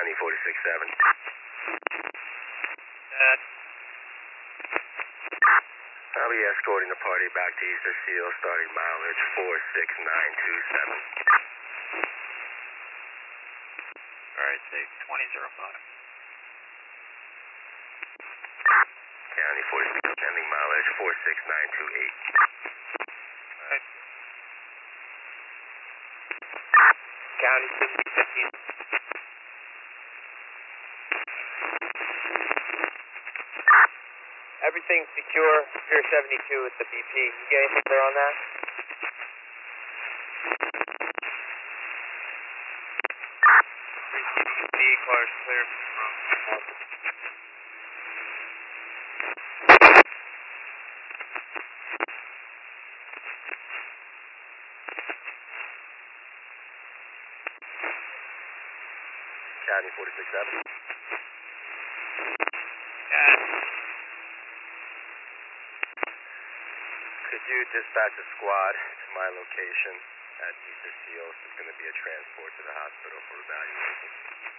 County 46-7. I'll be escorting the party back to East Seal, starting mileage 46927. Alright, take 2005. County 46, ending mileage 46928. Alright. County 6015. Everything's secure. Pier 72 with the BP. You get anything there on that? B car's clear. County 46-7. Could you dispatch a squad to my location at East Seal? It's going to be a transport to the hospital for evaluation.